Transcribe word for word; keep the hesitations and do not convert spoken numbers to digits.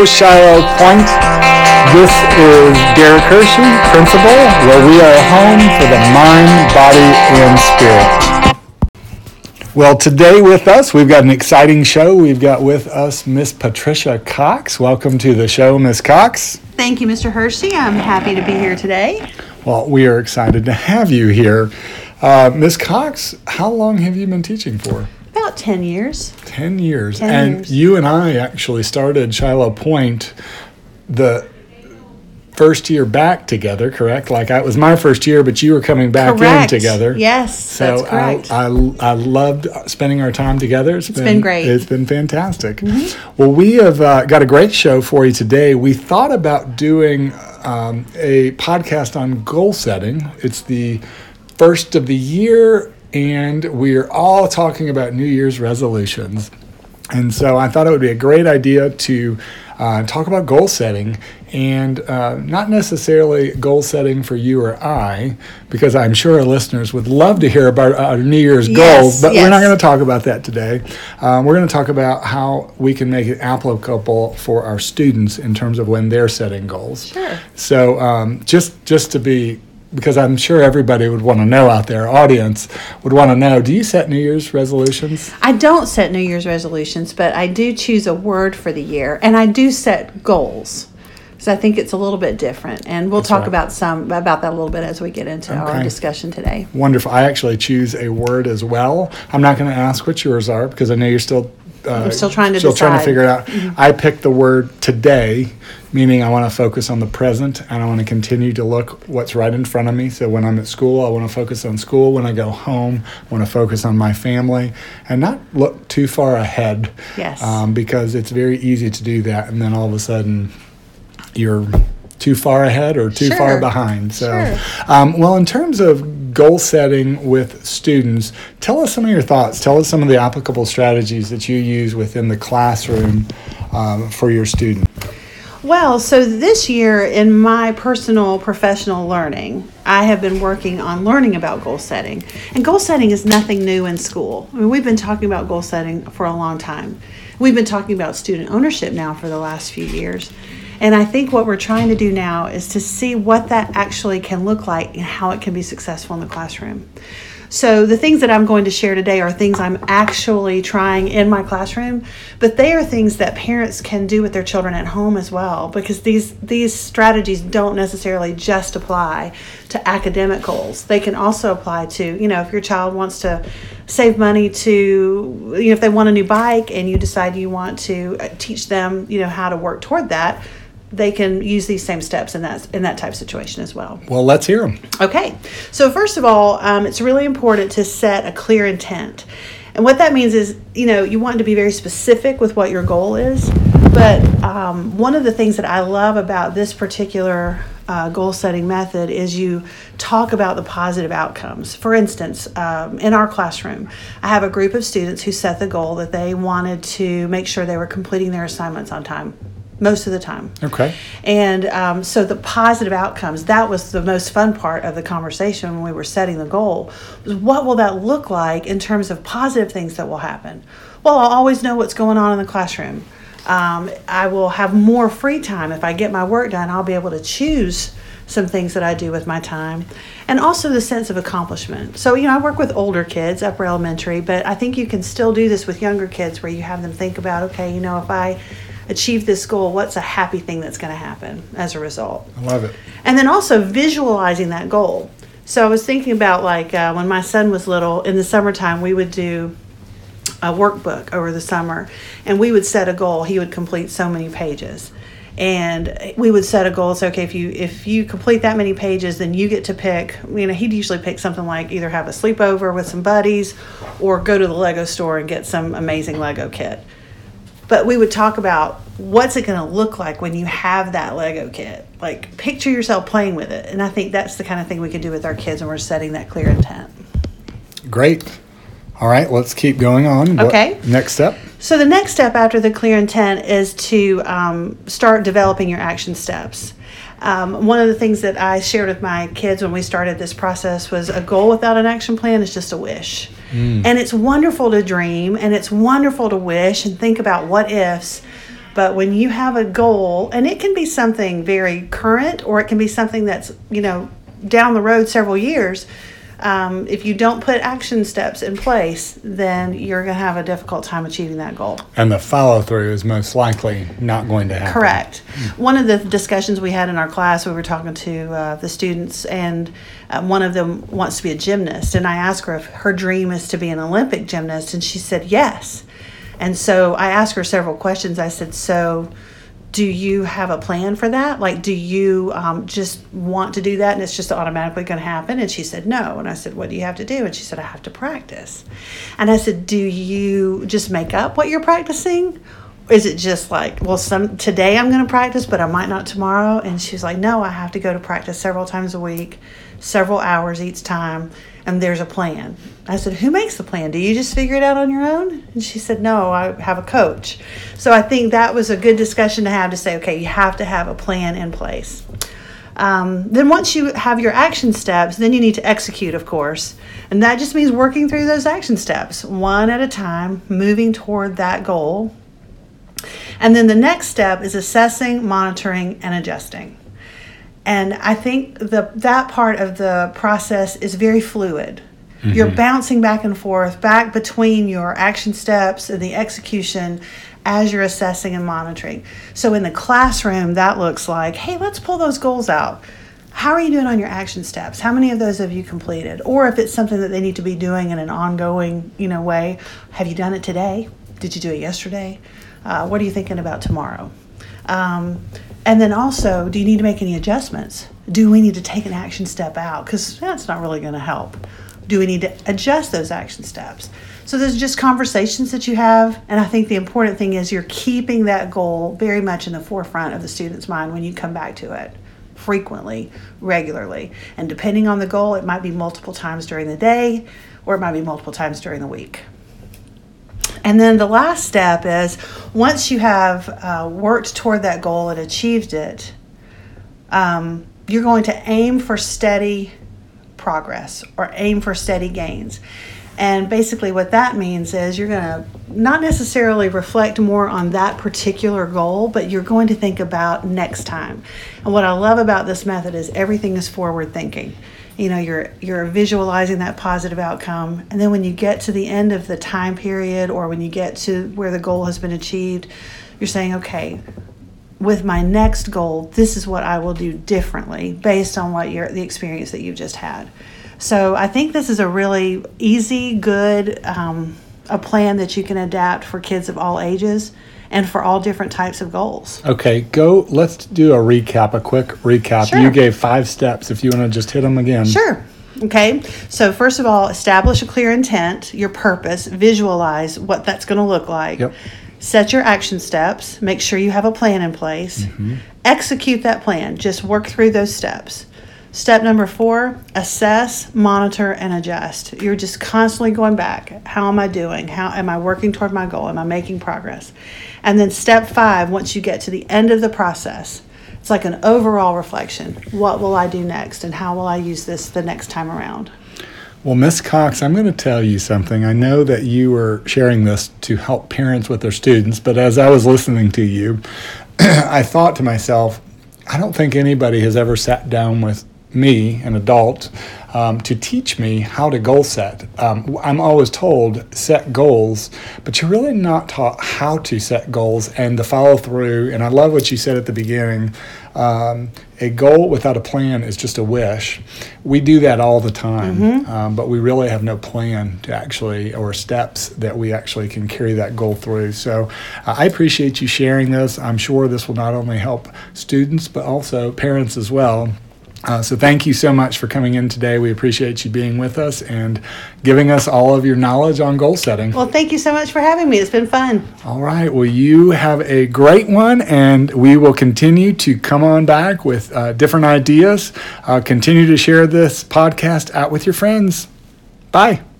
Hello, Shiloh Point. This is Derek Hershey, Principal, where we are home for the mind, body, and spirit. Well, today with us, we've got an exciting show. We've got with us Miss Patricia Cox. Welcome to the show, Miss Cox. Thank you, Mister Hershey. I'm happy to be here today. Well, we are excited to have you here. Uh, Miss Cox, how long have you been teaching for? About ten years. ten years. ten and years. You and I actually started Shiloh Point the first year back together, correct? Like, I, it was my first year, but you were coming back Correct. in together. Yes, so that's correct. I, I, I loved spending our time together. It's been, been great. It's been fantastic. Mm-hmm. Well, we have uh, got a great show for you today. We thought about doing um, a podcast on goal setting. It's the first of the year, and we're all talking about New Year's resolutions. And so I thought it would be a great idea to uh, talk about goal setting, and uh, not necessarily goal setting for you or I, because I'm sure our listeners would love to hear about our New Year's yes, goals, but yes. we're not going to talk about that today. Um, we're going to talk about how we can make it applicable for our students in terms of when they're setting goals. Sure. So um, just just to be, because I'm sure everybody would want to know out there, audience would want to know, do you set New Year's resolutions? I don't set New Year's resolutions, but I do choose a word for the year, and I do set goals. So I think it's a little bit different, and we'll That's talk right. about some about that a little bit as we get into Okay. our discussion today. Wonderful. I actually choose a word as well. I'm not going to ask what yours are, because I know you're still uh, I'm still trying to still trying to decide. figure it out. Mm-hmm. I picked the word today, meaning I want to focus on the present, and I want to continue to look what's right in front of me. So when I'm at school, I want to focus on school. When I go home, I want to focus on my family and not look too far ahead. Yes. Um, because it's very easy to do that, and then all of a sudden you're too far ahead or too Sure. far behind. So, Sure. um, well, in terms of goal setting with students, tell us some of your thoughts. Tell us some of the applicable strategies that you use within the classroom um, for your students. Well, so this year in my personal professional learning, I have been working on learning about goal setting. And goal setting is nothing new in school. I mean, we've been talking about goal setting for a long time. We've been talking about student ownership now for the last few years. And I think what we're trying to do now is to see what that actually can look like and how it can be successful in the classroom. So the things that I'm going to share today are things I'm actually trying in my classroom, but they are things that parents can do with their children at home as well, because these these strategies don't necessarily just apply to academic goals. They can also apply to, you know, if your child wants to save money to, you know, if they want a new bike and you decide you want to teach them, you know, how to work toward that, they can use these same steps in that in that type of situation as well. Well, let's hear them. Okay. So first of all, um, it's really important to set a clear intent. And what that means is, you know, you want to be very specific with what your goal is. But um, one of the things that I love about this particular uh, goal setting method is you talk about the positive outcomes. For instance, um, in our classroom, I have a group of students who set the goal that they wanted to make sure they were completing their assignments on time. Most of the time. Okay. And um, so the positive outcomes, that was the most fun part of the conversation when we were setting the goal, was what will that look like in terms of positive things that will happen? Well, I'll always know what's going on in the classroom. Um, I will have more free time. If I get my work done, I'll be able to choose some things that I do with my time. And also the sense of accomplishment. So, you know, I work with older kids, upper elementary, but I think you can still do this with younger kids where you have them think about, okay, you know, if I achieve this goal, what's a happy thing that's going to happen as a result? I love it. And then also visualizing that goal. So I was thinking about, like, uh, when my son was little, in the summertime, we would do a workbook over the summer, and we would set a goal. He would complete so many pages. And we would set a goal. So, okay, if you if you complete that many pages, then you get to pick, you know, he'd usually pick something like either have a sleepover with some buddies or go to the Lego store and get some amazing Lego kit. But we would talk about what's it going to look like when you have that Lego kit. Like, picture yourself playing with it. And I think that's the kind of thing we can do with our kids when we're setting that clear intent. Great. All right, let's keep going on. Okay. What, next step? So the next step after the clear intent is to um, start developing your action steps. Um, one of the things that I shared with my kids when we started this process was a goal without an action plan is just a wish. Mm. And it's wonderful to dream, and it's wonderful to wish and think about what ifs. But when you have a goal, and it can be something very current or it can be something that's, you know, down the road several years, um, if you don't put action steps in place, then you're going to have a difficult time achieving that goal. And the follow through is most likely not going to happen. Correct. Mm-hmm. One of the discussions we had in our class, we were talking to uh, the students, and uh, one of them wants to be a gymnast. And I asked her if her dream is to be an Olympic gymnast, and she said yes. And so I asked her several questions. I said, so do you have a plan for that? Like, do you um, just want to do that and it's just automatically going to happen? And she said, no. And I said, what do you have to do? And she said, I have to practice. And I said, do you just make up what you're practicing? Is it just like, well, some today I'm going to practice, but I might not tomorrow? And she's like, no, I have to go to practice several times a week, several hours each time, and there's a plan. I said, who makes the plan? Do you just figure it out on your own? And she said, no, I have a coach. So I think that was a good discussion to have, to say, okay, you have to have a plan in place. Um, then once you have your action steps, then you need to execute, of course. And that just means working through those action steps, one at a time, moving toward that goal. And then the next step is assessing, monitoring, and adjusting. And I think the that part of the process is very fluid. Mm-hmm. You're bouncing back and forth, back between your action steps and the execution as you're assessing and monitoring. So in the classroom, that looks like, hey, let's pull those goals out. How are you doing on your action steps? How many of those have you completed? Or if it's something that they need to be doing in an ongoing, you know, way, have you done it today? Did you do it yesterday? Uh, what are you thinking about tomorrow? Um, and then also, do you need to make any adjustments? Do we need to take an action step out? Because that's not really going to help. Do we need to adjust those action steps? So there's just conversations that you have. And I think the important thing is you're keeping that goal very much in the forefront of the student's mind when you come back to it frequently, regularly. And depending on the goal, it might be multiple times during the day, or it might be multiple times during the week. And then the last step is, once you have uh, worked toward that goal and achieved it, um, you're going to aim for steady progress or aim for steady gains. And basically what that means is you're going to not necessarily reflect more on that particular goal, but you're going to think about next time. And what I love about this method is everything is forward thinking. You know, you're you're visualizing that positive outcome. And then when you get to the end of the time period, or when you get to where the goal has been achieved, you're saying, okay, with my next goal, this is what I will do differently based on what you're, the experience that you've just had. So I think this is a really easy, good, um, a plan that you can adapt for kids of all ages and for all different types of goals. Okay, go. Let's do a recap, a quick recap. Sure. You gave five steps. If you want to just hit them again. Sure. Okay. So first of all, establish a clear intent, your purpose, visualize what that's going to look like. Yep. Set your action steps. Make sure you have a plan in place. Mm-hmm. Execute that plan. Just work through those steps. Step number four, assess, monitor, and adjust. You're just constantly going back. How am I doing? How am I working toward my goal? Am I making progress? And then step five, once you get to the end of the process, it's like an overall reflection. What will I do next? And how will I use this the next time around? Well, Miz Cox, I'm going to tell you something. I know that you were sharing this to help parents with their students, but as I was listening to you, I thought to myself, I don't think anybody has ever sat down with me, an adult, um, to teach me how to goal set. Um, I'm always told set goals, but you're really not taught how to set goals and the follow through. And I love what you said at the beginning. Um, a goal without a plan is just a wish. We do that all the time, mm-hmm. um, but we really have no plan to actually, or steps that we actually can carry that goal through. So uh, I appreciate you sharing this. I'm sure this will not only help students, but also parents as well. Uh, so thank you so much for coming in today. We appreciate you being with us and giving us all of your knowledge on goal setting. Well, thank you so much for having me. It's been fun. All right. Well, you have a great one, and we will continue to come on back with uh, different ideas. Uh, continue to share this podcast out with your friends. Bye.